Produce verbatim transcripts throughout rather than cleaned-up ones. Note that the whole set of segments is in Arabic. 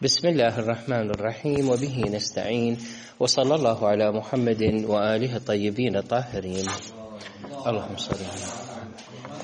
بسم الله الرحمن الرحيم، وبه نستعين، وصلى الله على محمد وآله الطيبين الطاهرين. اللهم صل على محمد.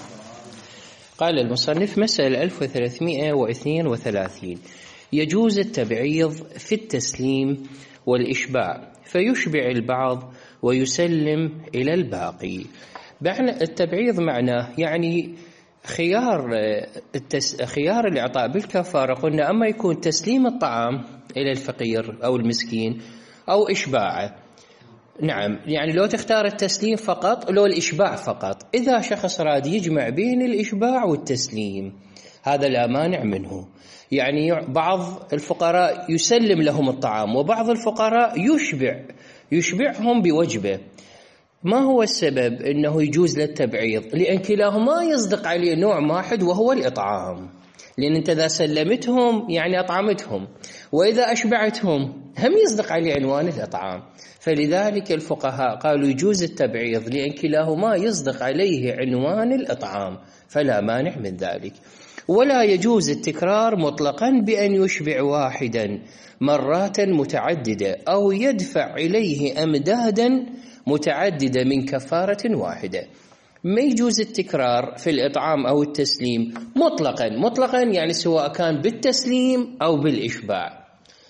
قال المصنف: مسألة ألف وثلاثمائة واثنين وثلاثين: يجوز التبعيض في التسليم والإشباع، فيشبع البعض ويسلم إلى الباقي. التبعيض معناه يعني خيار التس... خيار الإعطاء بالكفارة. قلنا أما يكون تسليم الطعام إلى الفقير أو المسكين أو إشباعه. نعم، يعني لو تختار التسليم فقط لو الإشباع فقط. إذا شخص راد يجمع بين الإشباع والتسليم هذا لا مانع منه. يعني بعض الفقراء يسلم لهم الطعام، وبعض الفقراء يشبع يشبعهم بوجبه. ما هو السبب أنه يجوز للتبعيض؟ لأن كلاهما يصدق عليه نوع واحد وهو الإطعام. لأن أنت إذا سلمتهم يعني أطعمتهم، وإذا أشبعتهم هم يصدق عليه عنوان الإطعام. فلذلك الفقهاء قالوا يجوز التبعيض لأن كلاهما يصدق عليه عنوان الإطعام، فلا مانع من ذلك. ولا يجوز التكرار مطلقا بأن يشبع واحدا مرات متعددة أو يدفع إليه أمدادا متعددة من كفارة واحدة. ما يجوز التكرار في الإطعام أو التسليم مطلقا مطلقا يعني سواء كان بالتسليم أو بالإشباع،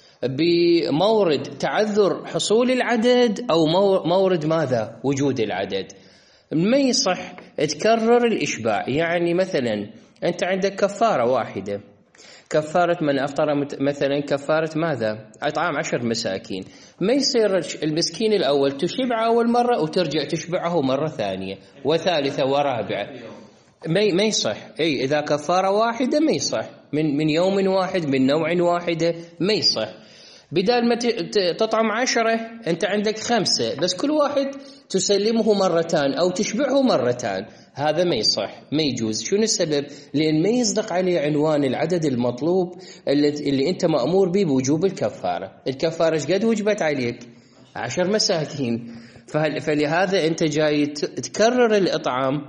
بمورد تعذر حصول العدد أو مورد ماذا؟ وجود العدد. ما يصح تكرر الإشباع. يعني مثلا أنت عندك كفارة واحدة، كفارة من أفطر مثلا كفارة ماذا؟ إطعام عشر مساكين. ما يصير المسكين الأول تشبعه أول مرة وترجع تشبعه مرة ثانية وثالثة ورابعة. ما ما يصح. أي إذا كفارة واحدة ما يصح، من من يوم واحد من نوع واحدة ما يصح. بدال ما تطعم عشرة أنت عندك خمسة بس كل واحد تسلمه مرتان أو تشبعه مرتان، هذا ما يصح، ما يجوز. شنو السبب؟ لأن ما يصدق عليه عنوان العدد المطلوب اللي, اللي أنت مأمور به بوجوب الكفارة. الكفارة ايش قد وجبت عليك؟ عشر مساكين. فلهذا أنت جاي تكرر الإطعام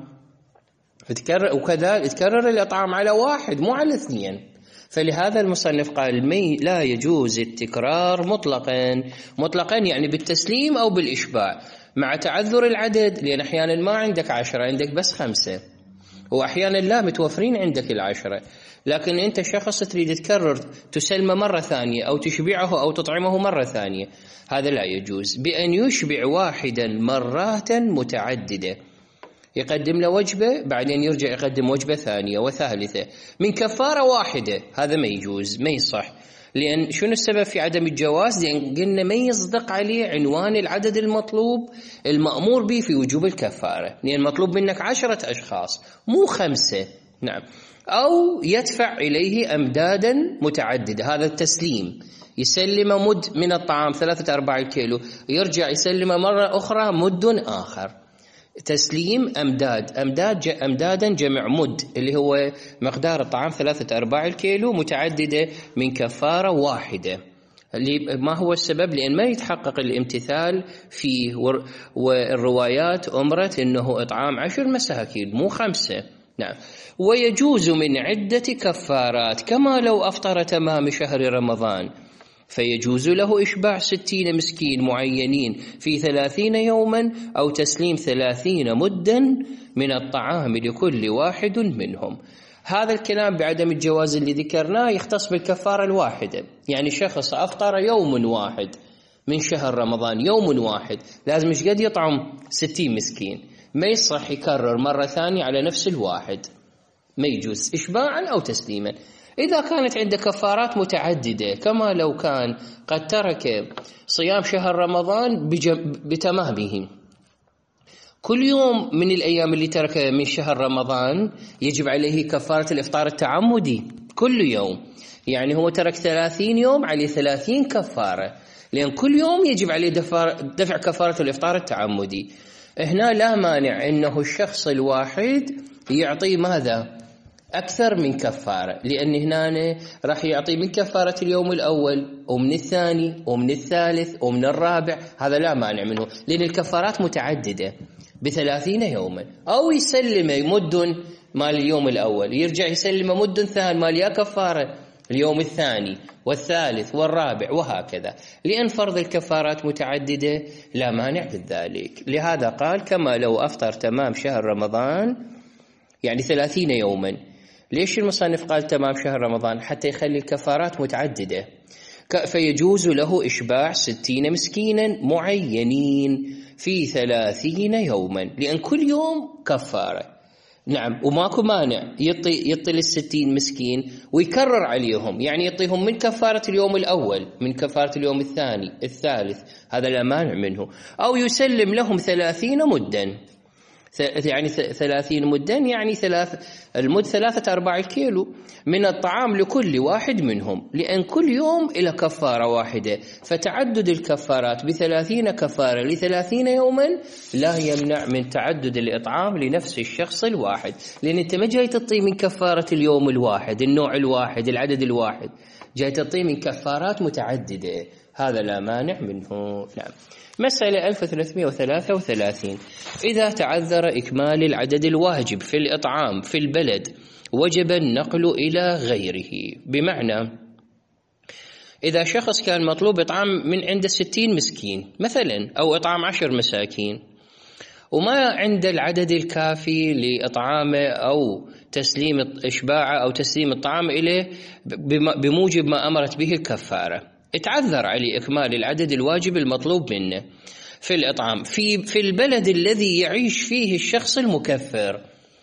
تكرر، وكذلك تكرر الإطعام على واحد مو على اثنين. فلهذا المصنف قال مي لا يجوز التكرار مطلقا مطلقا يعني بالتسليم أو بالإشباع مع تعذر العدد. لأن أحيانا ما عندك عشرة، عندك بس خمسة، وأحيانا لا متوفرين عندك العشرة، لكن أنت شخص تريد تكرر تسلمه مرة ثانية أو تشبعه أو تطعمه مرة ثانية، هذا لا يجوز. بأن يشبع واحدا مرات متعددة، يقدم له وجبة بعدين يرجع يقدم وجبة ثانية وثالثة من كفارة واحدة، هذا ما يجوز، ما يصح. لأن شنو السبب في عدم الجواز؟ لأن قلنا ما يصدق عليه عنوان العدد المطلوب المأمور به في وجوب الكفارة. لأن المطلوب منك عشرة أشخاص مو خمسة. نعم. أو يدفع إليه أمدادا متعددة، هذا التسليم. يسلم مد من الطعام ثلاثة أرباع الكيلو، يرجع يسلم مرة أخرى مد آخر. تسليم أمداد أمداد أمدادا جمع مد اللي هو مقدار الطعام ثلاثة أرباع الكيلو متعددة من كفارة واحدة. ما هو السبب؟ لأن ما يتحقق الامتثال فيه، والروايات أمرت أنه إطعام عشر مساكين مو خمسة. نعم. ويجوز من عدة كفارات كما لو أفطر تمام شهر رمضان، فيجوز له إشباع ستين مسكين معينين في ثلاثين يوما أو تسليم ثلاثين مدا من الطعام لكل واحد منهم. هذا الكلام بعدم الجواز اللي ذكرناه يختص بالكفارة الواحدة. يعني شخص أفطر يوم واحد من شهر رمضان، يوم واحد، لازم مش قد يطعم ستين مسكين، ما يصح يكرر مرة ثانية على نفس الواحد، ما يجوز إشباعا أو تسليما. إذا كانت عندك كفارات متعددة كما لو كان قد ترك صيام شهر رمضان بتمامه، كل يوم من الأيام اللي ترك من شهر رمضان يجب عليه كفارة الإفطار التعمدي كل يوم. يعني هو ترك ثلاثين يوم عليه ثلاثين كفارة، لأن كل يوم يجب عليه دفع كفارة الإفطار التعمدي. هنا لا مانع أنه الشخص الواحد يعطي ماذا؟ أكثر من كفارة، لأن هنا راح يعطي من كفارة اليوم الأول ومن الثاني ومن الثالث ومن الرابع، هذا لا مانع منه، لأن الكفارات متعددة بثلاثين يوما. أو يسلم مد مال اليوم الأول، يرجع يسلم مد ثاني مال يا كفارة، اليوم الثاني والثالث والرابع وهكذا، لأن فرض الكفارات متعددة لا مانع من ذلك. لهذا قال كما لو أفطر تمام شهر رمضان، يعني ثلاثين يوما. ليش المصنف قال تمام شهر رمضان؟ حتى يخلي الكفارات متعددة، فيجوز له إشباع ستين مسكينا معينين في ثلاثين يوما، لأن كل يوم كفارة. نعم، وماكو مانع يعطي يعطي للستين مسكين ويكرر عليهم، يعني يعطيهم من كفارة اليوم الأول، من كفارة اليوم الثاني الثالث، هذا لا مانع منه. أو يسلم لهم ثلاثين مدا، يعني ثلاثين مدا يعني ثلاث المد ثلاثة أرباع الكيلو من الطعام لكل واحد منهم، لأن كل يوم إلى كفارة واحدة، فتعدد الكفارات بثلاثين كفارة لثلاثين يوما لا يمنع من تعدد الإطعام لنفس الشخص الواحد، لأن أنت ما جاي تعطي من كفارة اليوم الواحد، النوع الواحد، العدد الواحد، جاي تعطي من كفارات متعددة، هذا لا مانع منه. نعم. مسألة ألف وثلاثمائة وثلاثة وثلاثين: إذا تعذر إكمال العدد الواجب في الإطعام في البلد وجب النقل إلى غيره. بمعنى إذا شخص كان مطلوب إطعام من عند ستين مسكين مثلا، أو إطعام عشر مساكين، وما عند العدد الكافي لإطعامه أو تسليم إشباعه أو تسليم الطعام إليه بموجب ما أمرت به الكفارة، اتعذر عليه إكمال العدد الواجب المطلوب منه في الإطعام في في البلد الذي يعيش فيه الشخص المكفر،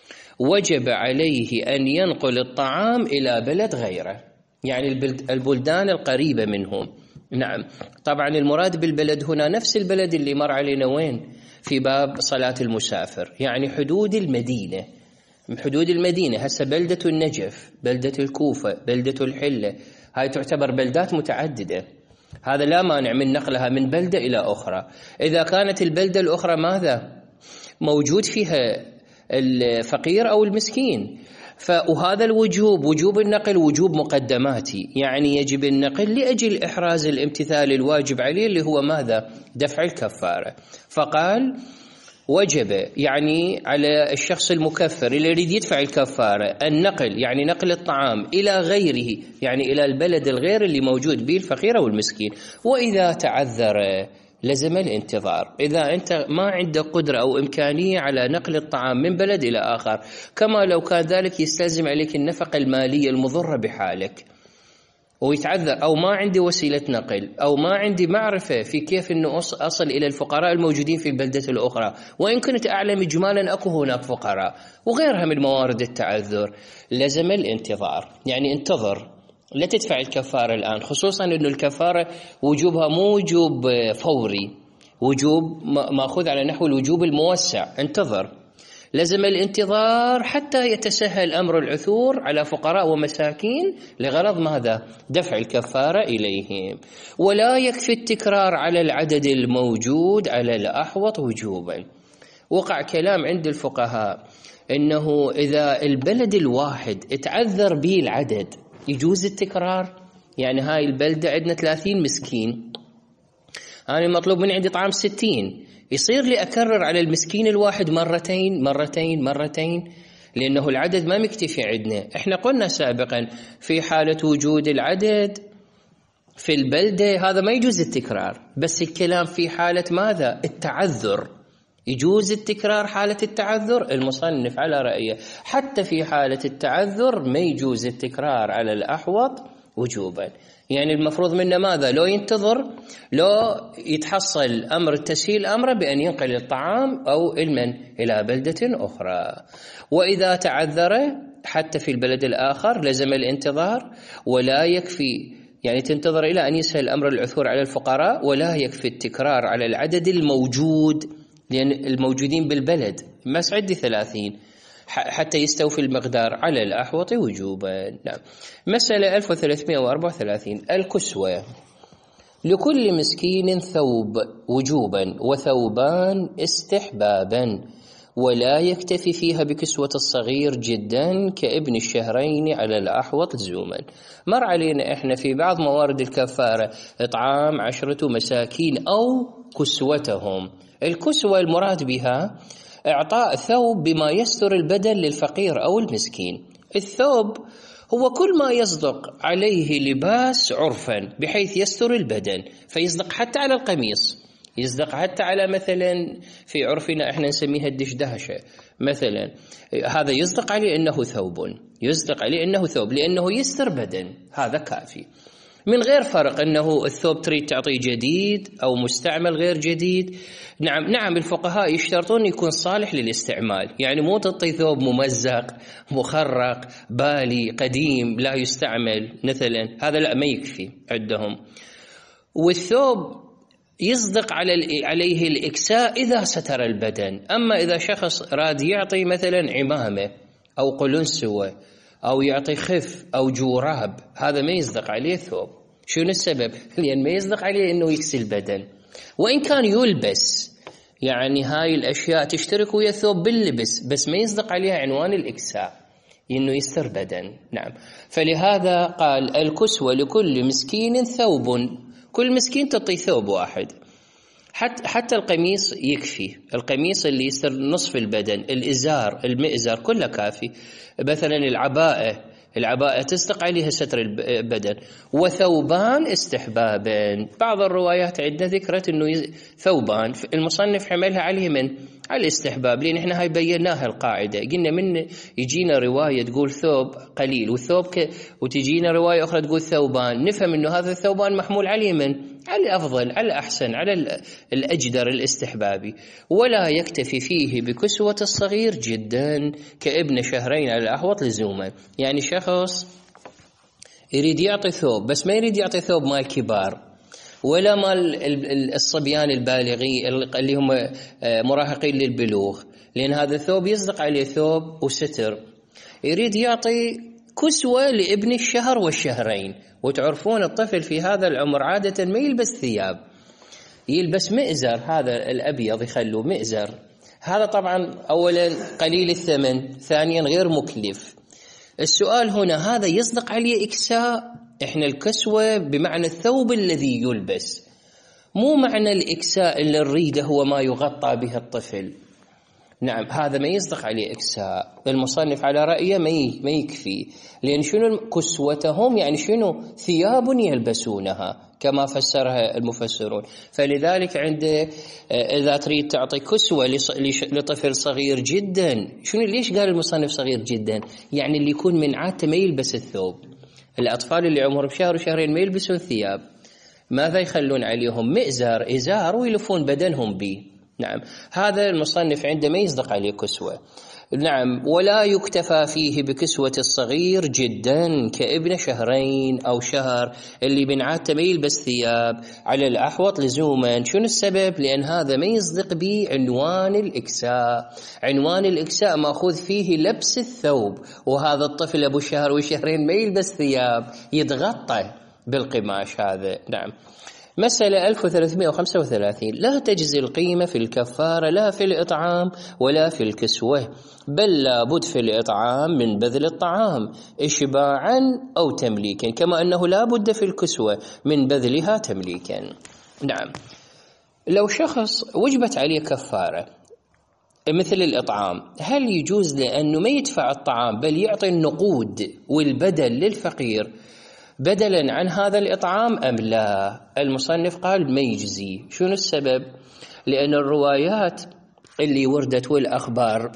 وجب عليه أن ينقل الطعام إلى بلد غيره، يعني البلدان القريبة منهم. نعم، طبعا المراد بالبلد هنا نفس البلد اللي مر علينا وين في باب صلاة المسافر، يعني حدود المدينة، حدود المدينة. هسه بلدة النجف، بلدة الكوفة، بلدة الحلة، هاي تعتبر بلدات متعددة، هذا لا مانع من نقلها من بلدة إلى أخرى. إذا كانت البلدة الأخرى ماذا موجود فيها الفقير أو المسكين، فهذا الوجوب وجوب النقل وجوب مقدماتي، يعني يجب النقل لأجل إحراز الامتثال الواجب عليه اللي هو ماذا؟ دفع الكفارة. فقال وجب يعني على الشخص المكفر اللي يريد يدفع الكفارة النقل، يعني نقل الطعام إلى غيره، يعني إلى البلد الغير اللي موجود به الفقير أو المسكين. وإذا تعذر لزم الانتظار، إذا أنت ما عندك قدرة أو إمكانية على نقل الطعام من بلد إلى آخر، كما لو كان ذلك يستلزم عليك النفقة المالية المضرة بحالك ويتعذر، أو ما عندي وسيلة نقل، أو ما عندي معرفة في كيف أنه أصل إلى الفقراء الموجودين في البلدة الأخرى، وإن كنت أعلم إجمالا أكو هناك فقراء وغيرها من موارد التعذر، لزم الانتظار، يعني انتظر لا تدفع الكفارة الآن، خصوصا أن الكفارة وجوبها مو وجوب فوري، وجوب مأخوذ على نحو الوجوب الموسع، انتظر. لزم الانتظار حتى يتسهل أمر العثور على فقراء ومساكين لغرض ماذا؟ دفع الكفارة إليهم. ولا يكفي التكرار على العدد الموجود على الأحوط وجوبا. وقع كلام عند الفقهاء إنه إذا البلد الواحد اتعذر به العدد يجوز التكرار، يعني هاي البلدة عندنا ثلاثين مسكين، أنا مطلوب مني عندي طعام ستين، يصير لي أكرر على المسكين الواحد مرتين مرتين مرتين، لأنه العدد ما مكتفي عندنا. إحنا قلنا سابقا في حالة وجود العدد في البلدة هذا ما يجوز التكرار، بس الكلام في حالة ماذا؟ التعذر، يجوز التكرار حالة التعذر. المصنف على رأيه حتى في حالة التعذر ما يجوز التكرار على الأحوط وجوبا، يعني المفروض منا ماذا؟ لو ينتظر، لو يتحصل أمر تسهيل أمره بأن ينقل الطعام أو المن إلى بلدة أخرى. وإذا تعذر حتى في البلد الآخر لزم الانتظار، ولا يكفي يعني تنتظر إلى أن يسهل أمر العثور على الفقراء، ولا يكفي التكرار على العدد الموجود، لأن الموجودين بالبلد مسعد ثلاثين حتى يستوفي المقدار على الأحوط وجوبا. نعم. مسألة ألف وثلاثمائة وأربعة وثلاثين: الكسوة لكل مسكين ثوب وجوبا وثوبان استحبابا، ولا يكتفي فيها بكسوة الصغير جدا كابن الشهرين على الأحوط لزوما. مر علينا إحنا في بعض موارد الكفارة إطعام عشرة مساكين أو كسوتهم. الكسوة المراد بها إعطاء ثوب بما يستر البدن للفقير أو المسكين. الثوب هو كل ما يصدق عليه لباس عرفا بحيث يستر البدن، فيصدق حتى على القميص، يصدق حتى على مثلا في عرفنا احنا نسميها الدشداشة مثلا، هذا يصدق عليه انه ثوب، يصدق عليه انه ثوب لانه يستر بدن، هذا كافي، من غير فرق انه الثوب تريد تعطيه جديد او مستعمل غير جديد. نعم نعم الفقهاء يشترطون يكون صالح للاستعمال، يعني مو تعطي ثوب ممزق مخرق بالي قديم لا يستعمل مثلا، هذا لا ما يكفي عندهم. والثوب يصدق على عليه الإكساء إذا ستر البدن، أما إذا شخص راد يعطي مثلا عمامة أو قلنسوة أو يعطي خف أو جوراب، هذا ما يصدق عليه ثوب. شنو السبب؟ لأن ما يصدق عليه إنه يكسي البدن، وإن كان يلبس، يعني هاي الأشياء تشترك ويا الثوب باللبس، بس ما يصدق عليها عنوان الإكساء إنه يستر بدن. نعم، فلهذا قال الكسوة لكل مسكين ثوب، كل مسكين تعطي ثوب واحد، حتى حتى القميص يكفي، القميص اللي يستر نصف البدن، الإزار المئزر كله كافي، مثلا العباءة العباءة تصدق عليها ستر البدن، وثوبان استحبابا. بعض الروايات عندنا ذكرت انه ثوبان، المصنف حملها عليه من على الاستحباب، لان احنا هاي بيناها القاعده، قلنا من يجينا روايه تقول ثوب قليل والثوب ك... وتجينا روايه اخرى تقول ثوبان، نفهم انه هذا الثوبان محمول عليه من على الافضل على الاحسن على الاجدر الاستحبابي، ولا يكتفي فيه بكسوه الصغير جدا كابن شهرين على الاحوط لزوما. يعني شخص يريد يعطي ثوب بس ما يريد يعطي ثوب مال كبار ولا مال الصبيان البالغين اللي هم مراهقين للبلوغ، لأن هذا الثوب يصدق عليه ثوب وستر، يريد يعطي كسوة لابن الشهر والشهرين. وتعرفون الطفل في هذا العمر عادة ما يلبس ثياب، يلبس مئزر، هذا الأبيض يخلوه مئزر، هذا طبعا أولا قليل الثمن، ثانيا غير مكلف. السؤال هنا هذا يصدق عليه إكساء؟ إحنا الكسوة بمعنى الثوب الذي يلبس، مو معنى الإكساء اللي نريده هو ما يغطى به الطفل. نعم هذا ما يصدق عليه إكساء، المصنف على رأيه ما يكفي، لأن شنو كسوتهم يعني شنو ثياب يلبسونها كما فسرها المفسرون. فلذلك عند إذا تريد تعطي كسوة لطفل صغير جدا، شنو ليش قال المصنف صغير جدا؟ يعني اللي يكون من عادته ما يلبس الثوب. الأطفال اللي عمرهم شهر وشهرين ما يلبسون ثياب، ماذا يخلون عليهم؟ مئزر إزار ويلفون بدنهم به. نعم هذا المصنف عندما يصدق عليه كسوة. نعم ولا يكتفى فيه بكسوة الصغير جدا كابن شهرين أو شهر اللي من عادته ما يلبس ثياب على الأحوط لزوما. شنو السبب؟ لأن هذا ما يصدق به عنوان الإكساء، عنوان الإكساء مأخوذ فيه لبس الثوب، وهذا الطفل أبو شهر وشهرين ما يلبس ثياب، يتغطى بالقماش هذا. نعم مسألة ألف وثلاثمائة وخمسة وثلاثين، لا تجزي القيمة في الكفارة لا في الإطعام ولا في الكسوة، بل لابد في الإطعام من بذل الطعام إشباعا أو تمليكا، كما أنه لا بد في الكسوة من بذلها تمليكا. نعم لو شخص وجبت عليه كفارة مثل الإطعام، هل يجوز لأنه ما يدفع الطعام بل يعطي النقود والبدل للفقير بدلا عن هذا الإطعام أم لا؟ المصنف قال ما يجزي. شنو السبب؟ لأن الروايات اللي وردت والأخبار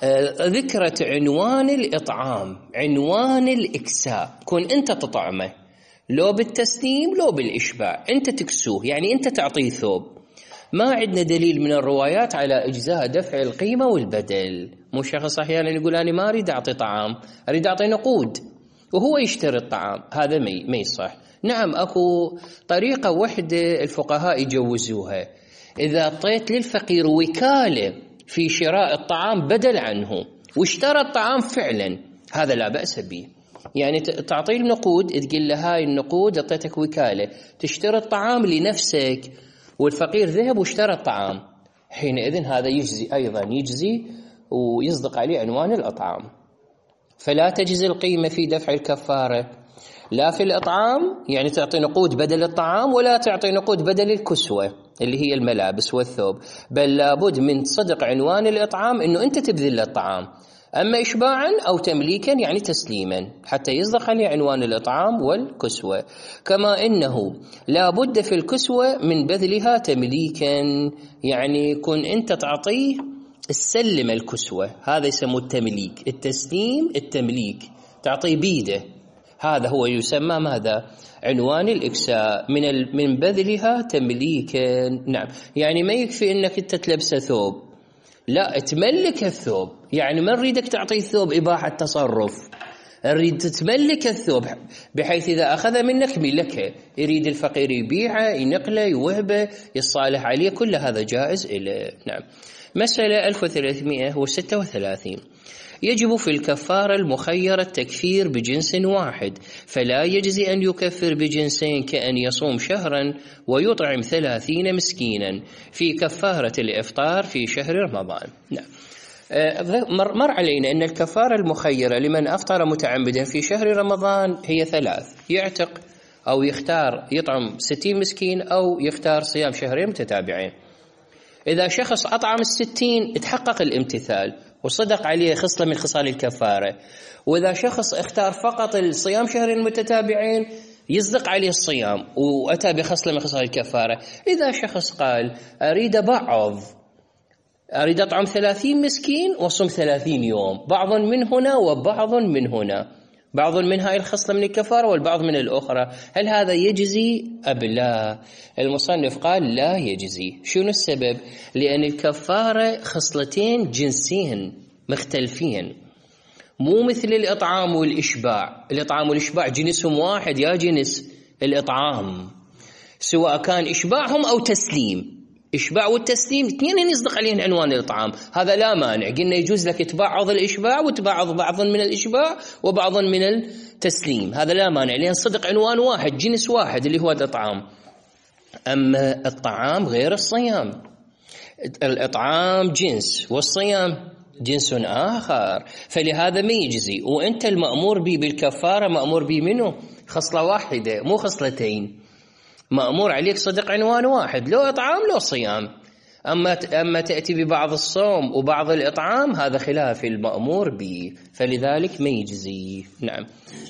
ذكرت عنوان الإطعام، عنوان الإكساء، كون أنت تطعمه لو بالتسليم لو بالإشباع، أنت تكسوه يعني أنت تعطيه ثوب. ما عندنا دليل من الروايات على إجزاء دفع القيمة والبدل. مو شخص أحيانا يقول أنا ما أريد أعطي طعام، أريد أعطي نقود وهو يشتري الطعام، هذا ما يصح. نعم أكو طريقة واحدة الفقهاء يجوزوها، إذا أعطيت للفقير وكالة في شراء الطعام بدل عنه واشترى الطعام فعلا، هذا لا بأس به. يعني تعطيه النقود، تقول له هاي النقود أعطيتك وكالة تشتري الطعام لنفسك، والفقير ذهب واشترى الطعام، حينئذ هذا يجزي أيضا، يجزي ويصدق عليه عنوان الأطعام. فلا تجزي القيمة في دفع الكفارة لا في الإطعام، يعني تعطي نقود بدل الطعام، ولا تعطي نقود بدل الكسوة اللي هي الملابس والثوب، بل لابد من صدق عنوان الإطعام إنه أنت تبذل الطعام. أما إشباعا أو تمليكا يعني تسليما حتى يصدق عليه عنوان الإطعام والكسوة. كما إنه لا بد في الكسوة من بذلها تمليكا، يعني كن أنت تعطيه السلم الكسوة، هذا يسموه التمليك، التسليم التمليك، تعطيه بيده، هذا هو يسمى ماذا؟ عنوان الإكساء، من من بذلها تمليكا. نعم، يعني ما يكفي إنك أنت تلبسه ثوب، لا تملك الثوب، يعني ما نريدك تعطيه الثوب إباحة تصرف، نريد تتملك الثوب بحيث إذا أخذ منك ملكه، يريد الفقير يبيعه، ينقله، يوهبه، يصالح عليه، كل هذا جائز إليه. نعم. مسألة ألف وثلاثمائة وستة وثلاثين، يجب في الكفارة المخيرة التكفير بجنس واحد، فلا يجزي أن يكفر بجنسين كأن يصوم شهرا ويطعم ثلاثين مسكينا في كفارة الإفطار في شهر رمضان. نعم. مر علينا أن الكفارة المخيرة لمن أفطر متعمدا في شهر رمضان هي ثلاث، يعتق أو يختار يطعم ستين مسكين أو يختار صيام شهرين متتابعين. إذا شخص أطعم الستين تحقق الامتثال وصدق عليه خصلة من خصال الكفارة، وإذا شخص اختار فقط الصيام شهرين متتابعين يصدق عليه الصيام وأتى بخصلة من خصال الكفارة. إذا شخص قال أريد بعض، أريد أطعم ثلاثين مسكين وصم ثلاثين يوم، بعض من هنا وبعض من هنا، بعض من هاي الخصلة من الكفارة والبعض من الأخرى، هل هذا يجزي أم لا؟ المصنف قال لا يجزي. شنو السبب؟ لأن الكفارة خصلتين جنسين مختلفين، مو مثل الإطعام والإشباع. الإطعام والإشباع جنسهم واحد، يا جنس الإطعام، سواء كان إشباعهم أو تسليم. إشباع والتسليم اثنين يصدق عليهم عنوان الإطعام، هذا لا مانع، قلنا يجوز لك تبعض الإشباع وتبعض بعض من الإشباع وبعض من التسليم، هذا لا مانع لأن صدق عنوان واحد، جنس واحد اللي هو الإطعام. أما الطعام غير الصيام، الإطعام جنس والصيام جنس آخر، فلهذا ما يجزي. وأنت المأمور به بالكفارة مأمور به منه خصلة واحدة مو خصلتين، مأمور عليك صدق عنوان واحد، لو إطعام لو صيام. أما أما تأتي ببعض الصوم وبعض الإطعام هذا خلاف المأمور به، فلذلك ما يجزي. نعم.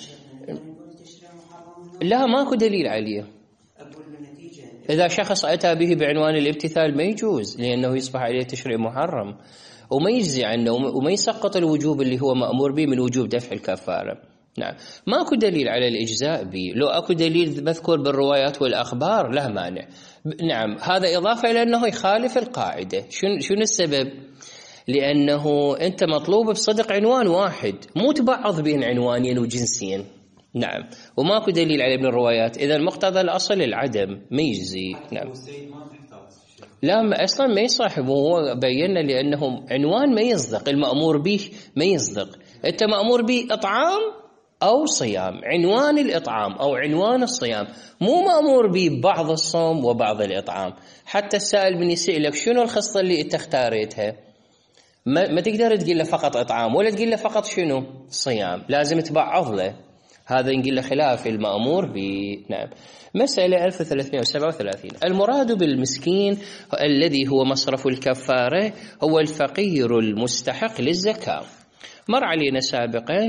لا ماكو دليل عليه. إذا شخص أتى به بعنوان الامتثال ما يجوز، لأنه يصبح عليه تشريع محرم وما يجزي عنه وما يسقط الوجوب اللي هو مأمور به من وجوب دفع الكفارة. نعم. ماكو دليل على الإجزاء به، لو أكو دليل مذكور بالروايات والأخبار لا مانع. نعم. هذا إضافة إلى أنه يخالف القاعدة. شنو شنو السبب؟ لأنه أنت مطلوب بصدق عنوان واحد، مو تبعض بين عنوانين وجنسين. نعم. وماكو دليل عليه من الروايات، إذا مقتضى الأصل العدم ما يجزي. نعم. لا ما أصلا ما يصح، وهو بينا لأنه عنوان ما يصدق، المأمور به ما يصدق. أنت مأمور به إطعام أو صيام، عنوان الإطعام أو عنوان الصيام، مو مأمور به بعض الصوم وبعض الإطعام. حتى السائل من يسألك شنو الخصلة اللي أنت اختاريتها، ما, ما تقدر تقول له فقط إطعام ولا تقول له فقط شنو صيام، لازم تبعض له، هذا نقول له خلاف المأمور به. نعم. مسألة ألف وثلاثمائة وسبعة وثلاثين، المراد بالمسكين الذي هو مصرف الكفارة هو الفقير المستحق للزكاة. مر علينا سابقا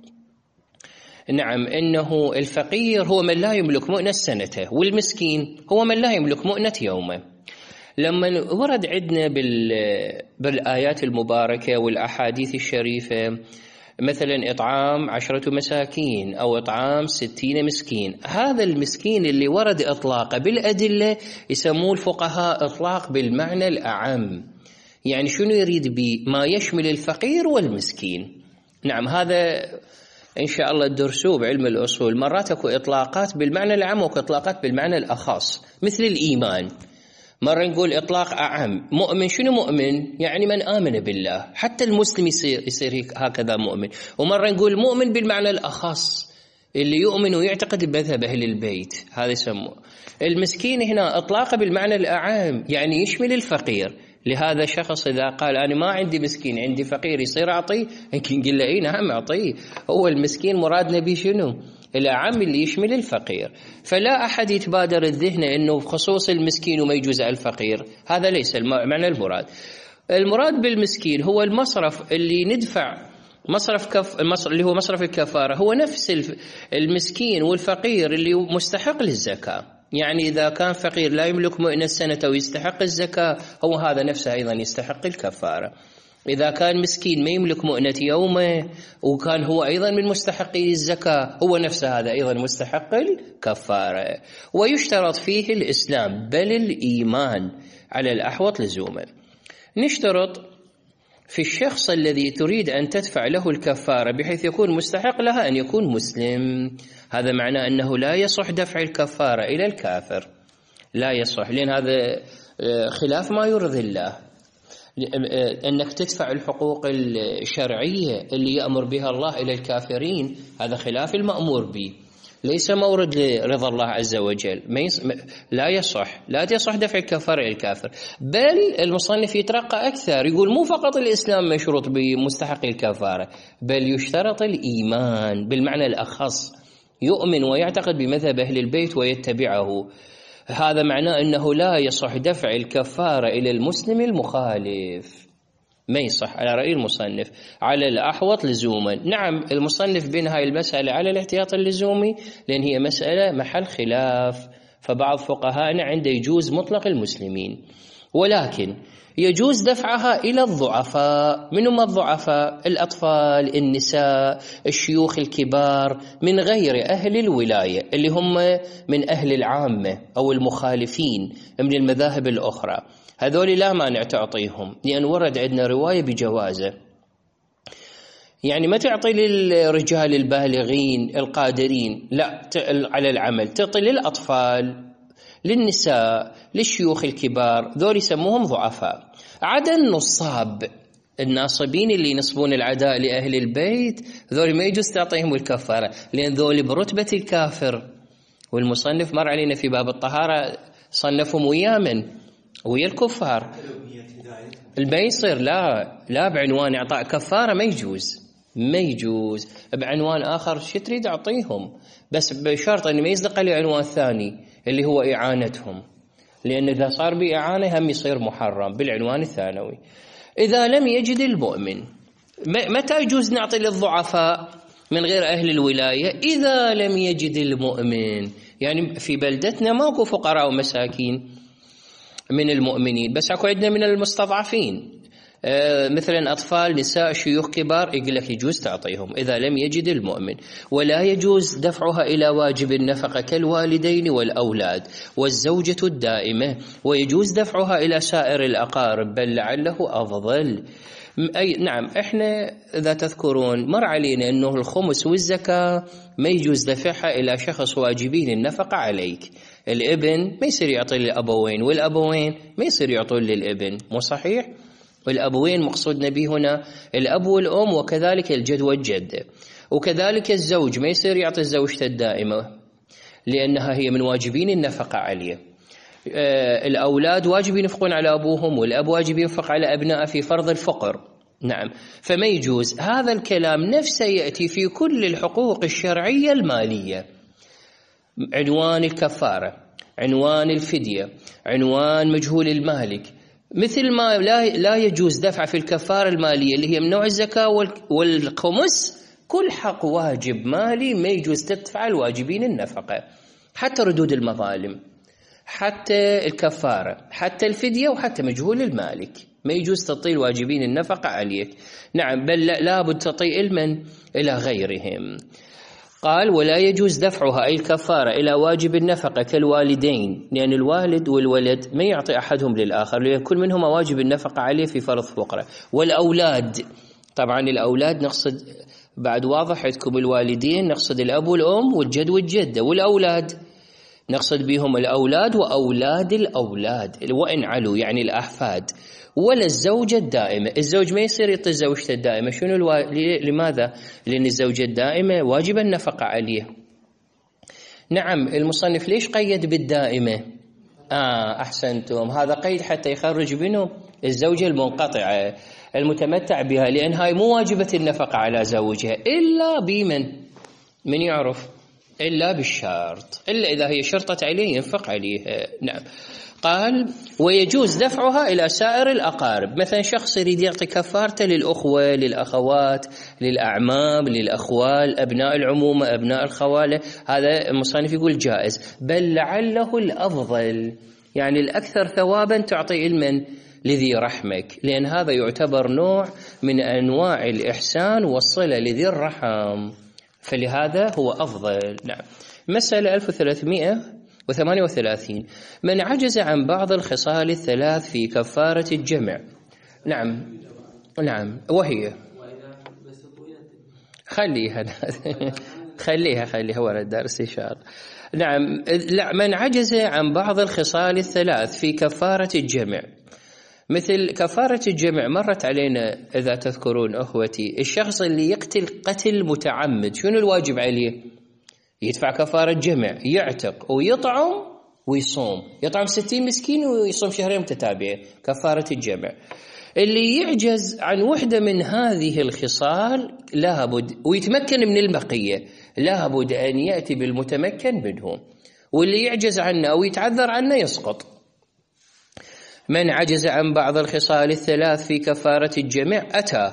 نعم أنه الفقير هو من لا يملك مؤنة سنته، والمسكين هو من لا يملك مؤنة يومه. لما ورد عندنا بالآيات المباركة والأحاديث الشريفة مثلا إطعام عشرة مساكين أو إطعام ستين مسكين، هذا المسكين اللي ورد إطلاقه بالأدلة يسموه الفقهاء إطلاق بالمعنى الأعم. يعني شنو يريد به؟ ما يشمل الفقير والمسكين. نعم. هذا إن شاء الله تدرسوه بعلم الأصول، مرات أكو إطلاقات بالمعنى العام وأكو إطلاقات بالمعنى الأخص، مثل الإيمان مرة نقول إطلاق أعم، مؤمن شنو مؤمن؟ يعني من آمن بالله، حتى المسلم يصير, يصير هكذا مؤمن. ومرة نقول مؤمن بالمعنى الأخص اللي يؤمن ويعتقد بمذهب أهل البيت، هذا يسموه. المسكين هنا إطلاقه بالمعنى الأعم، يعني يشمل الفقير. لهذا شخص إذا قال أنا ما عندي مسكين عندي فقير يصير أعطيه، يمكن نقول له إيه نعم أعطيه، هو المسكين مرادنا به شنو؟ الأعم اللي يشمل الفقير. فلا أحد يتبادر الذهن أنه بخصوص المسكين وما يجوز الفقير، هذا ليس المعنى المراد. المراد بالمسكين هو المصرف اللي ندفع مصرف كف المصرف اللي هو مصرف الكفارة هو نفس المسكين والفقير اللي مستحق للزكاة. يعني إذا كان فقير لا يملك مؤنة سنة ويستحق الزكاة، هو هذا نفسه أيضا يستحق الكفارة. إذا كان مسكين ما يملك مؤنة يومه وكان هو أيضا من مستحقي الزكاة، هو نفسه هذا أيضا مستحق الكفارة. ويشترط فيه الإسلام بل الإيمان على الأحوط لزوما. نشترط في الشخص الذي تريد أن تدفع له الكفارة بحيث يكون مستحق لها أن يكون مسلم. هذا معناه أنه لا يصح دفع الكفارة إلى الكافر، لا يصح، لأن هذا خلاف ما يرضي الله. أنك تدفع الحقوق الشرعية اللي يأمر بها الله إلى الكافرين، هذا خلاف المأمور به، ليس مورد لرضا الله عز وجل. لا يصح لا يصح دفع الكفارة إلى الكافر. بل المصنف يترقى أكثر، يقول مو فقط الإسلام مشروط بمستحق الكفارة، بل يشترط الإيمان بالمعنى الأخص، يؤمن ويعتقد بمذهب أهل البيت ويتبعه. هذا معناه أنه لا يصح دفع الكفارة إلى المسلم المخالف، ما يصح على رأي المصنف، على الأحوط لزوما. نعم المصنف بين هاي المسألة على الاحتياط اللزومي لأن هي مسألة محل خلاف، فبعض فقهاءنا عنده يجوز مطلق المسلمين، ولكن يجوز دفعها إلى الضعفاء. من هم الضعفاء؟ الأطفال، النساء، الشيوخ الكبار، من غير أهل الولاية اللي هم من أهل العامة أو المخالفين من المذاهب الأخرى، هذول لا مانع تعطيهم، لأن ورد عندنا رواية بجوازه. يعني ما تعطي للرجال البالغين القادرين لا على العمل، تعطي للأطفال، للنساء، للشيوخ الكبار، ذول يسموهم ضعفاء. عدا النصاب، الناصبين اللي ينصبون العداء لأهل البيت، ذول ما يجوز تعطيهم الكفارة لأن ذول برتبة الكافر. والمصنف مر علينا في باب الطهارة صنفهم ويا من؟ ويا الكفار. ما يصير لا لا بعنوان إعطاء كفارة ما يجوز، ما يجوز بعنوان آخر شو تريد أعطيهم، بس بشرط أن ما يصدق عليه عنوان ثاني اللي هو إعانتهم، لأن إذا صار بإعانة هم يصير محرم بالعنوان الثانوي. إذا لم يجد المؤمن، متى يجوز نعطي للضعفاء من غير أهل الولاية؟ إذا لم يجد المؤمن، يعني في بلدتنا ماكو فقراء ومساكين من المؤمنين، بس اكو عندنا من المستضعفين آه مثلا أطفال، نساء، شيوخ كبار، يقول لك يجوز تعطيهم إذا لم يجد المؤمن. ولا يجوز دفعها إلى واجب النفقة كالوالدين والأولاد والزوجة الدائمة، ويجوز دفعها إلى سائر الأقارب بل لعله أفضل. أي نعم، إحنا إذا تذكرون مر علينا أنه الخمس والزكاة ما يجوز دفعها إلى شخص واجبين النفقة عليك. الابن ما يصير يعطي للأبوين، والأبوين ما يصير يعطون للابن، مو صحيح؟ والأبوين مقصودنا به هنا الأب والأم، وكذلك الجد والجدة، وكذلك الزوج ما يصير يعطي الزوجة الدائمة لأنها هي من واجبين النفقة عليه. آه الأولاد واجب ينفقون على أبوهم، والأب واجب ينفق على أبنائه في فرض الفقر. نعم، فما يجوز. هذا الكلام نفسه يأتي في كل الحقوق الشرعية المالية، عنوان الكفارة، عنوان الفدية، عنوان مجهول المالك، مثل ما لا لا يجوز دفع في الكفارة المالية اللي هي من نوع الزكاة والخمس، كل حق واجب مالي ما يجوز تدفع الواجبين النفقة، حتى ردود المظالم، حتى الكفارة، حتى الفدية، وحتى مجهول المالك ما يجوز تعطي الواجبين النفقة عليك. نعم، بل لابد تعطي المن إلى غيرهم. قال ولا يجوز دفعها أي الكفارة إلى واجب النفقة كالوالدين، لأن الوالد والولد ما يعطي أحدهم للآخر، لأن كل منهما واجب النفقة عليه في فرض فقرة. والأولاد، طبعا الأولاد نقصد بعد واضح عندكم الوالدين نقصد الأب والأم والجد والجدة، والأولاد نقصد بهم الأولاد وأولاد الأولاد وإن علوا يعني الأحفاد. ولا الزوجة الدائمة، الزوج ما يصير يعطي زوجته الدائمة. شنو الوا... لماذا؟ لأن الزوجة الدائمة واجب النفقة عليه. نعم، المصنف ليش قيد بالدائمة؟ آه أحسنتم، هذا قيد حتى يخرج منه الزوجة المنقطعة المتمتع بها، لأن هاي مو واجبة النفقة على زوجها إلا بمن من يعرف، إلا بالشرط، إلا إذا هي شرطت عليه ينفق عليها. نعم. قال ويجوز دفعها إلى سائر الأقارب. مثلا شخص يريد يعطي كفارته للأخوة، للأخوات، للأعمام، للأخوال، أبناء العمومة، أبناء الخوالة، هذا المصنف يقول جائز، بل لعله الأفضل، يعني الأكثر ثوابا تعطي لمن؟ لذي رحمك، لأن هذا يعتبر نوع من أنواع الإحسان والصلة لذي الرحم، فلهذا هو أفضل. نعم. مسألة ألف وثلاثمائة وثمانية وثلاثين، من عجز عن بعض الخصال الثلاث في كفارة الجمع. نعم نعم وهي خليها خليها خليها ورا الدرس إن شاء الله. نعم. لا، من عجز عن بعض الخصال الثلاث في كفارة الجمع، مثل كفارة الجمع مرت علينا إذا تذكرون أخوتي، الشخص اللي يقتل قتل متعمد شنو الواجب عليه؟ يدفع كفارة جمع، يعتق ويطعم ويصوم، يطعم ستين مسكين ويصوم شهرين متتابعين، كفارة الجمع. اللي يعجز عن وحدة من هذه الخصال لابد ويتمكن من البقية، لابد أن يأتي بالمتمكن منهم، واللي يعجز عنه أو يتعذر عنه يسقط. من عجز عن بعض الخصال الثلاث في كفارة الجمع أتى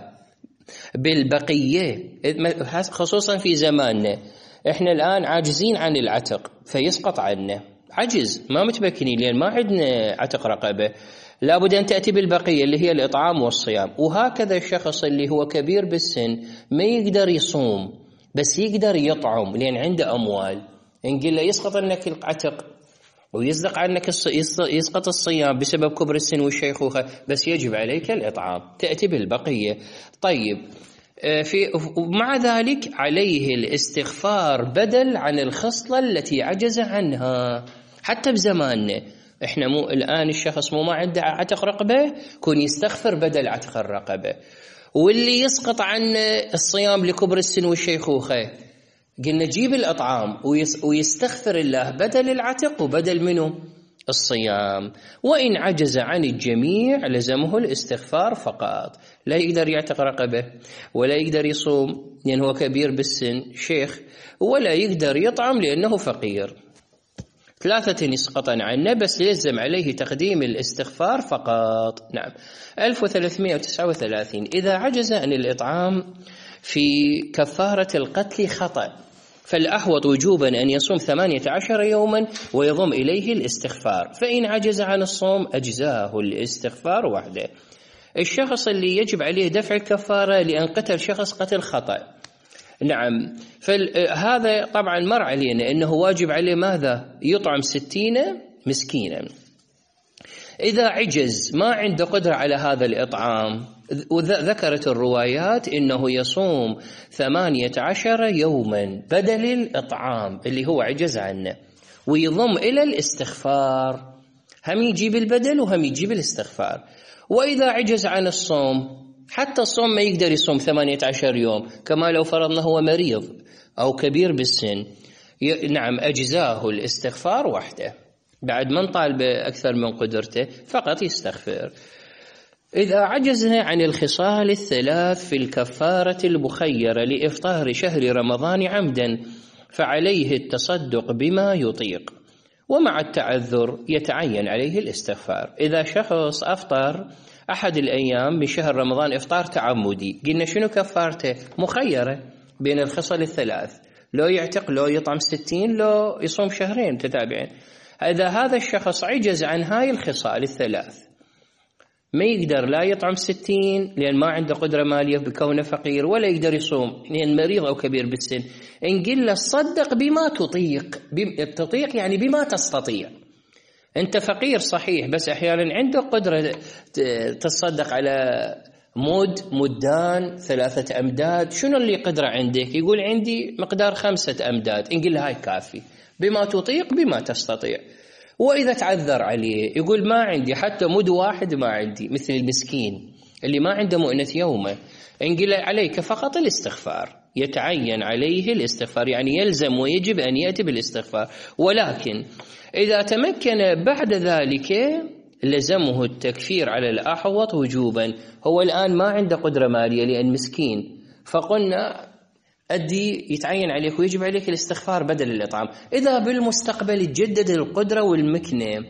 بالبقية، خصوصا في زماننا احنا الآن عاجزين عن العتق فيسقط عنا، عجز ما متمكنين لأن ما عندنا عتق رقبة، لابد أن تأتي بالبقية اللي هي الإطعام والصيام. وهكذا الشخص اللي هو كبير بالسن ما يقدر يصوم بس يقدر يطعم لأن عنده أموال، نقول له يسقط عنك العتق ويصدق عنك يسقط الصيام بسبب كبر السن والشيخوخة، بس يجب عليك الإطعام، تأتي بالبقية. طيب، في مع ذلك عليه الاستغفار بدل عن الخصلة التي عجز عنها. حتى بزماننا احنا مو الآن الشخص مو ما عنده عتق رقبة كون يستغفر بدل عتق الرقبة، واللي يسقط عنه الصيام لكبر السن والشيخوخة قلنا جيب الأطعام ويستغفر الله بدل العتق وبدل منه الصيام. وإن عجز عن الجميع لزمه الاستغفار فقط، لا يقدر يعتق رقبة ولا يقدر يصوم لأنه هو كبير بالسن شيخ، ولا يقدر يطعم لأنه فقير، ثلاثة يسقطن عنه، بس يلزم عليه تقديم الاستغفار فقط. نعم. ألف وثلاثمائة وتسعة وثلاثين، إذا عجز عن الإطعام في كفارة القتل خطأ فالأحوط وجوبا أن يصوم ثمانية عشر يوما ويضم إليه الاستغفار، فإن عجز عن الصوم أجزاه الاستغفار وحده. الشخص اللي يجب عليه دفع الكفارة لأن قتل شخص قتل خطأ، نعم، فهذا طبعا مر علينا أنه واجب عليه ماذا؟ يطعم ستين مسكينا. إذا عجز ما عنده قدرة على هذا الإطعام، وذكرت الروايات إنه يصوم ثمانية عشر يوما بدل الإطعام اللي هو عجز عنه، ويضم إلى الاستغفار، هم يجيب البدل وهم يجيب الاستغفار. وإذا عجز عن الصوم، حتى الصوم ما يقدر يصوم ثمانية عشر يوم، كما لو فرضنا هو مريض أو كبير بالسن، نعم أجزاه الاستغفار وحده، بعد من طالب أكثر من قدرته فقط يستغفر. إذا عجز عن الخصال الثلاث في الكفارة المخيرة لإفطار شهر رمضان عمدا فعليه التصدق بما يطيق، ومع التعذر يتعين عليه الاستغفار. إذا شخص أفطر أحد الأيام بشهر رمضان إفطار تعمدي، قلنا شنو كفارته؟ مخيرة بين الخصال الثلاث، لو يعتق، لو يطعم ستين، لو يصوم شهرين متتابعين. إذا هذا الشخص عجز عن هاي الخصال الثلاث، ما يقدر لا يطعم ستين لأن ما عنده قدرة مالية بكونه فقير، ولا يقدر يصوم لأن مريض أو كبير بالسن، نقول له صدق بما تطيق. تطيق يعني بما تستطيع. أنت فقير صحيح بس أحيانا عندك قدرة تصدق على مد مدان ثلاثة أمداد، شنو اللي قدرة عندك؟ يقول عندي مقدار خمسة أمداد، نقول له هاي كافي، بما تطيق بما تستطيع. وإذا تعذر عليه يقول ما عندي حتى مد واحد، ما عندي، مثل المسكين اللي ما عنده مؤنة يومه، نقول عليك فقط الاستغفار، يتعين عليه الاستغفار، يعني يلزم ويجب أن يأتي بالاستغفار. ولكن إذا تمكن بعد ذلك لزمه التكفير على الأحوط وجوبا. هو الآن ما عنده قدرة مالية لأن مسكين، فقلنا أدي يتعين عليك ويجب عليك الاستغفار بدل الإطعام. إذا بالمستقبل تجدد القدرة والمكنة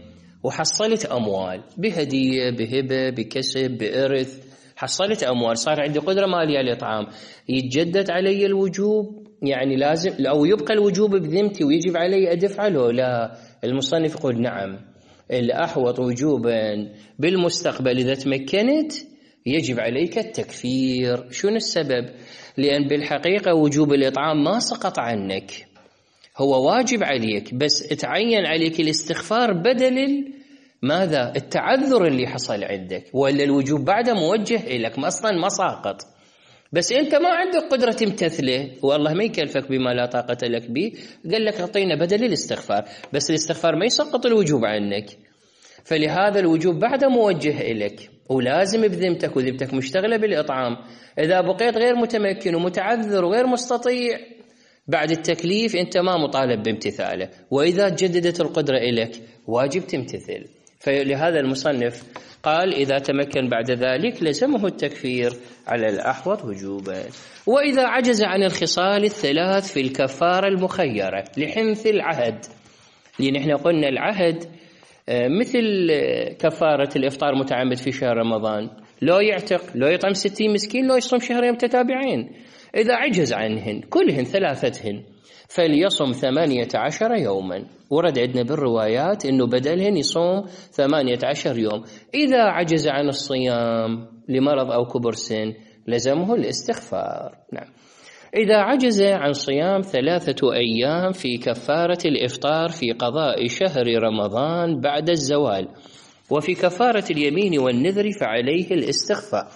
وحصلت أموال بهدية بهبة بكسب بإرث، حصلت أموال، صار عندي قدرة مالية على الإطعام، يتجدد علي الوجوب؟ يعني لازم أو يبقى الوجوب بذمتي ويجب علي أدفع له؟ لا، المصنف يقول نعم، الأحوط وجوبا بالمستقبل إذا تمكنت يجب عليك التكفير. شنو السبب؟ لأن بالحقيقة وجوب الإطعام ما سقط عنك، هو واجب عليك، بس تعين عليك الاستغفار بدل ماذا؟ التعذر اللي حصل عندك، ولا الوجوب بعده موجه إليك أصلا ما ساقط، بس أنت ما عندك قدرة تمتثله، والله ما يكلفك بما لا طاقة لك به، قال لك أعطينا بدل الاستغفار، بس الاستغفار ما يسقط الوجوب عنك، فلهذا الوجوب بعده موجه إليك ولازم بذمتك، وذمتك مشتغلة بالإطعام. إذا بقيت غير متمكن ومتعذر وغير مستطيع بعد التكليف أنت ما مطالب بامتثاله، وإذا تجددت القدرة إليك واجب تمتثل. فلهذا المصنف قال إذا تمكن بعد ذلك لزمه التكفير على الأحوط وجوبا. وإذا عجز عن الخصال الثلاث في الكفارة المخيرة لحنث العهد، لأن احنا قلنا العهد مثل كفارة الإفطار متعمد في شهر رمضان، لو يعتق، لو يطعم ستين مسكين، لو يصوم شهرين متتابعين. إذا عجز عنهن كلهن ثلاثتهن فليصم ثمانية عشر يوما، ورد عندنا بالروايات أنه بدلهن يصوم ثمانية عشر يوم. إذا عجز عن الصيام لمرض أو كبر سن لزمه الاستغفار. نعم. إذا عجز عن صيام ثلاثة أيام في كفارة الإفطار في قضاء شهر رمضان بعد الزوال، وفي كفارة اليمين والنذر فعليه الاستغفار.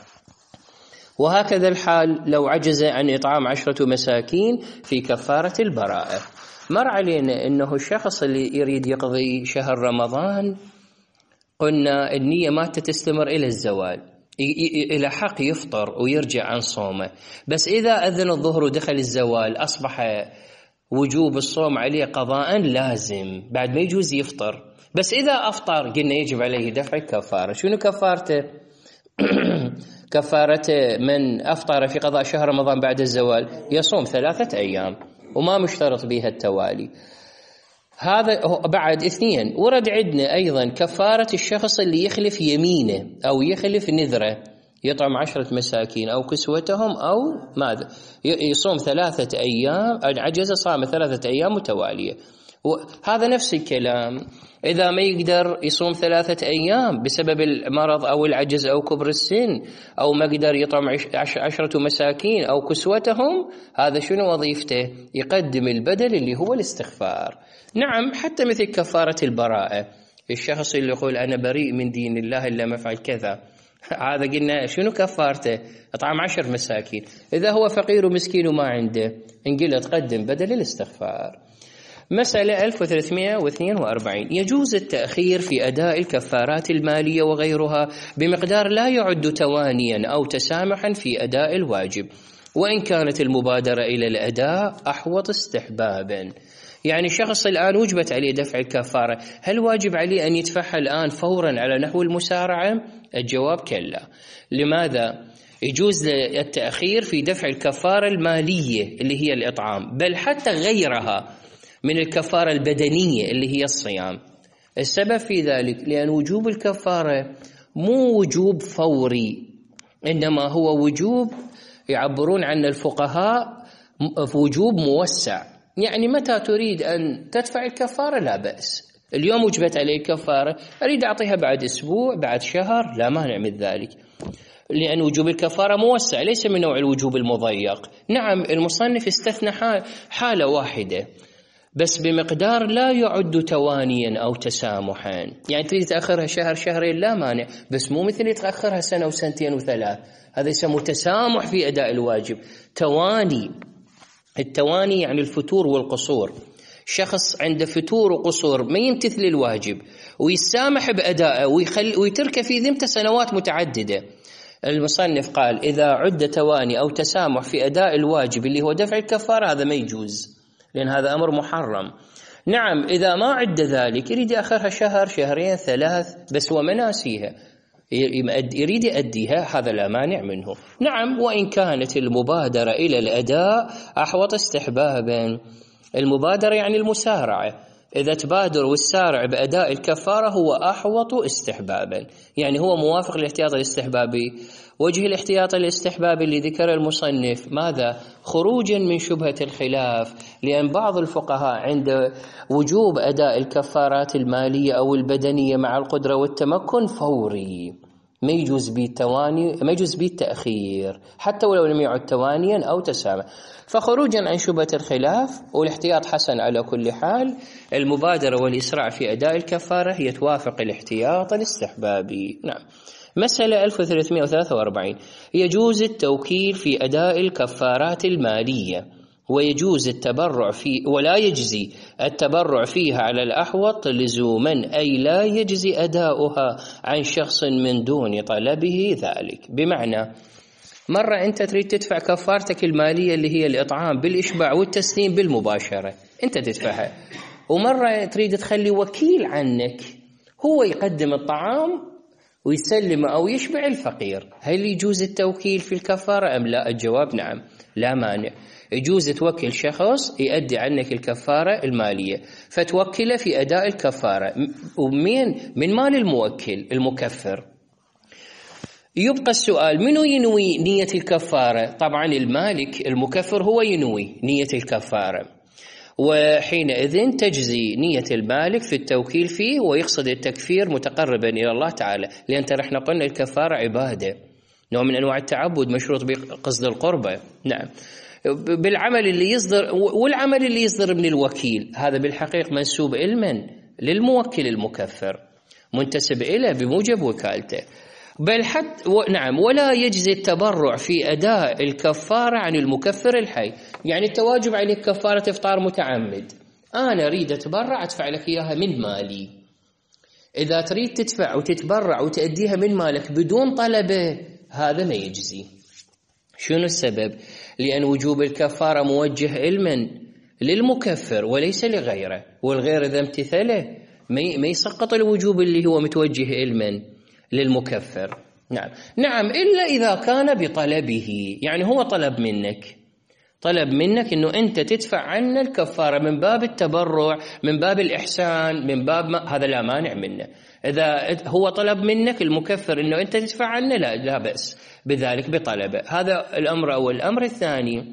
وهكذا الحال لو عجز عن إطعام عشرة مساكين في كفارة البراءة. مر علينا أنه الشخص اللي يريد يقضي شهر رمضان قلنا النية ما تستمر إلى الزوال، إلى حق يفطر ويرجع عن صومه، بس إذا أذن الظهر ودخل الزوال أصبح وجوب الصوم عليه قضاء لازم، بعد ما يجوز يفطر. بس إذا أفطر قلنا يجب عليه دفع كفارة. شنو كفارته؟ كفارة من أفطر في قضاء شهر رمضان بعد الزوال يصوم ثلاثة أيام وما مشترط بها التوالي. هذا بعد اثنين. ورد عندنا أيضا كفارة الشخص اللي يخلف يمينه أو يخلف نذره، يطعم عشرة مساكين أو كسوتهم أو ماذا، يصوم ثلاثة أيام، عجز صام ثلاثة أيام متوالية. وهذا نفس الكلام، إذا ما يقدر يصوم ثلاثة أيام بسبب المرض أو العجز أو كبر السن، أو ما قدر يطعم عشرة مساكين أو كسوتهم، هذا شنو وظيفته؟ يقدم البدل اللي هو الاستغفار. نعم، حتى مثل كفارة البراءة، الشخص اللي يقول أنا بريء من دين الله إلا ما فعل كذا، هذا قلنا شنو كفارته؟ أطعم عشر مساكين. إذا هو فقير ومسكين وما عنده، نقول تقدم بدل الاستغفار. مسألة ألف وثلاثمائة واثنين وأربعين، يجوز التأخير في أداء الكفارات المالية وغيرها بمقدار لا يعد توانيا أو تسامحا في أداء الواجب، وإن كانت المبادرة إلى الأداء أحوط استحبابا. يعني شخص الآن وجبت عليه دفع الكفارة، هل واجب عليه أن يدفعها الآن فورا على نحو المسارعة؟ الجواب كلا. لماذا؟ يجوز التأخير في دفع الكفارة المالية اللي هي الإطعام، بل حتى غيرها من الكفارة البدنية اللي هي الصيام. السبب في ذلك لأن وجوب الكفارة مو وجوب فوري، إنما هو وجوب يعبرون عن الفقهاء وجوب موسع. يعني متى تريد أن تدفع الكفارة لا بأس، اليوم وجبت عليه الكفارة، أريد أعطيها بعد أسبوع بعد شهر، لا مانع من ذلك، لأن وجوب الكفارة موسع ليس من نوع الوجوب المضيق. نعم، المصنف استثنى حالة واحدة بس بمقدار لا يعد توانيا أو تسامحا. يعني تريد تأخرها شهر شهرين لا مانع، بس مو مثل تأخرها سنة وسنتين وثلاث، هذا يسمى تسامح في أداء الواجب. تواني، التواني يعني الفتور والقصور، شخص عنده فتور وقصور ما يمتثل الواجب ويسامح بأدائه ويخل ويترك في ذمته سنوات متعددة. المصنف قال إذا عد تواني أو تسامح في أداء الواجب اللي هو دفع الكفارة هذا ما يجوز، لأن هذا أمر محرم. نعم، إذا ما عد ذلك يريد آخرها شهر شهرين ثلاث بس ومناسيها يريد يؤديها، هذا لا مانع منه. نعم، وإن كانت المبادرة إلى الأداء أحوط استحبابا. المبادرة يعني المسارعة، إذا تبادر والسارع بأداء الكفارة هو أحوط استحبابا، يعني هو موافق للاحتياط الاستحبابي. وجه الاحتياط الاستحبابي اللي ذكر المصنف ماذا؟ خروجا من شبهة الخلاف، لأن بعض الفقهاء عند وجوب أداء الكفارات المالية أو البدنية مع القدرة والتمكن فوري، ما يجوز به التواني، ما يجوز به التأخير حتى ولو لم يعد توانيا أو تسامح. فخروجا عن شبهة الخلاف والاحتياط حسن على كل حال، المبادرة والإسراع في أداء الكفارة هي توافق الاحتياط الاستحبابي. نعم. مسألة ألف وثلاثمائة وثلاثة وأربعين، يجوز التوكيل في أداء الكفارات المالية ويجوز التبرع في ولا يجزي التبرع فيها على الأحوط لزوما، أي لا يجزي أداؤها عن شخص من دون طلبه ذلك. بمعنى مرة أنت تريد تدفع كفارتك المالية اللي هي الإطعام بالإشباع والتسليم بالمباشرة، أنت تدفعها، ومرة تريد تخلي وكيل عنك هو يقدم الطعام ويسلم أو يشبع الفقير. هل يجوز التوكيل في الكفارة أم لا؟ الجواب نعم، لا مانع. يجوز توكل شخص يؤدي عنك الكفارة المالية، فتوكله في أداء الكفارة، ومن من مال الموكل المكفر. يبقى السؤال، منو ينوي نية الكفارة؟ طبعا المالك المكفر هو ينوي نية الكفارة، وحينئذ تجزي نية المالك في التوكيل فيه ويقصد التكفير متقربا إلى الله تعالى، لأن ترى احنا قلنا الكفارة عبادة، نوع من أنواع التعبد مشروط بقصد القربة. نعم. بالعمل اللي يصدر، والعمل اللي يصدر من الوكيل هذا بالحقيقة منسوب علما للموكل المكفر، منتسب إليه بموجب وكالته. بل حتى و... نعم، ولا يجزي التبرع في أداء الكفارة عن المكفر الحي، يعني التواجب عليك كفارة إفطار متعمد، أنا أريد أتبرع أدفع لك إياها من مالي. إذا تريد تدفع وتتبرع وتأديها من مالك بدون طلبه هذا ما يجزي. شنو السبب؟ لأن وجوب الكفارة موجه علما للمكفر وليس لغيره، والغير إذا امتثله ما يسقط الوجوب اللي هو متوجه علما للمكفر. نعم نعم إلا إذا كان بطلبه، يعني هو طلب منك طلب منك أنه أنت تدفع عنا الكفارة من باب التبرع، من باب الإحسان، من باب ما، هذا لا مانع منه. إذا هو طلب منك المكفر أنه أنت تدفع عنا لا, لا بأس بذلك بطلبه. هذا الأمر أول. الأمر الثاني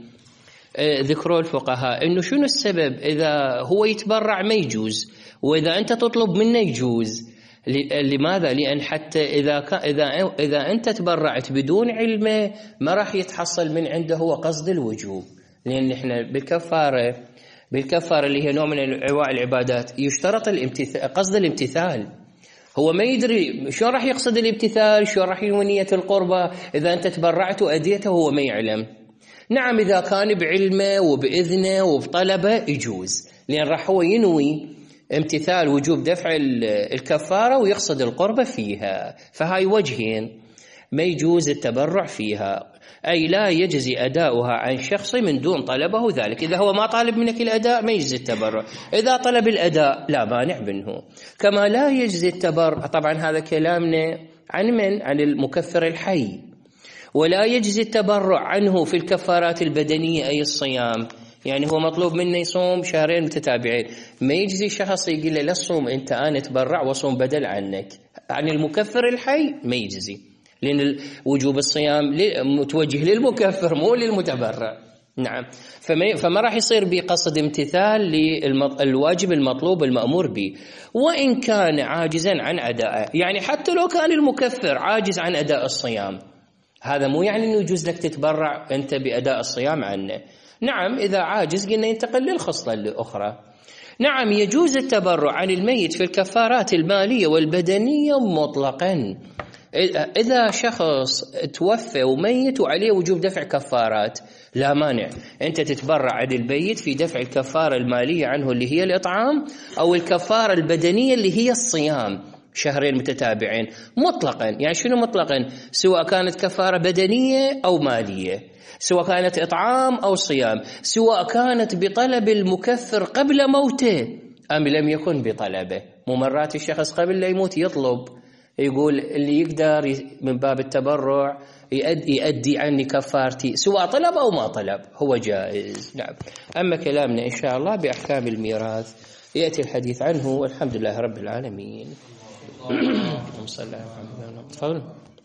ذكروا الفقهاء أنه شنو السبب إذا هو يتبرع ما يجوز وإذا أنت تطلب منه يجوز. لماذا؟ لأن حتى إذا إذا إذا أنت تبرعت بدون علمه ما راح يتحصل من عنده هو قصد الوجوب، لأن إحنا بالكفارة بالكفارة اللي هي نوع من أنواع العبادات يشترط الامتثال، قصد الامتثال. هو ما يدري شو راح يقصد الامتثال، شو راح ينوي نية القربة. إذا أنت تبرعت وأديته هو ما يعلم. نعم إذا كان بعلمه وبإذنه وبطلبه يجوز، لأن راح هو ينوي امتثال وجوب دفع الكفارة ويقصد القربة فيها، فهاي وجهين ما يجوز التبرع فيها، أي لا يجزي أداؤها عن شخص من دون طلبه ذلك. إذا هو ما طالب منك الأداء ما يجزي التبرع، إذا طلب الأداء لا مانع منه. كما لا يجزي التبرع، طبعا هذا كلامنا عن من؟ عن المكفر الحي. ولا يجزي التبرع عنه في الكفارات البدنية أي الصيام، يعني هو مطلوب منه يصوم شهرين متتابعين، ما يجزي شخص يقول له لا تصوم أنت، أنا أتبرع وصوم بدل عنك. عن المكفر الحي ما يجزي، لأن وجوب الصيام متوجه للمكفر مو للمتبرع. نعم، فما, فما راح يصير بقصد امتثال للواجب المطلوب المأمور به، وإن كان عاجزا عن أدائه. يعني حتى لو كان المكفر عاجز عن أداء الصيام هذا مو يعني أنه يجوز لك تتبرع أنت بأداء الصيام عنه. نعم إذا عاجز قلنا ينتقل للخصلة الأخرى. نعم يجوز التبرع عن الميت في الكفارات المالية والبدنية مطلقا. إذا شخص توفى وميت وعليه وجوب دفع كفارات لا مانع أنت تتبرع عن الميت في دفع الكفارة المالية عنه اللي هي الإطعام، أو الكفارة البدنية اللي هي الصيام شهرين متتابعين مطلقا. يعني شنو مطلقا؟ سواء كانت كفارة بدنية أو مالية، سواء كانت إطعام أو صيام، سواء كانت بطلب المكفر قبل موته أم لم يكن بطلبه. ممرات الشخص قبل لا يموت يطلب، يقول اللي يقدر من باب التبرع يؤدي, يؤدي عني كفارتي، سواء طلب أو ما طلب هو جائز. نعم. أما كلامنا إن شاء الله بأحكام الميراث يأتي الحديث عنه والحمد لله رب العالمين. اللهم صل على محمد.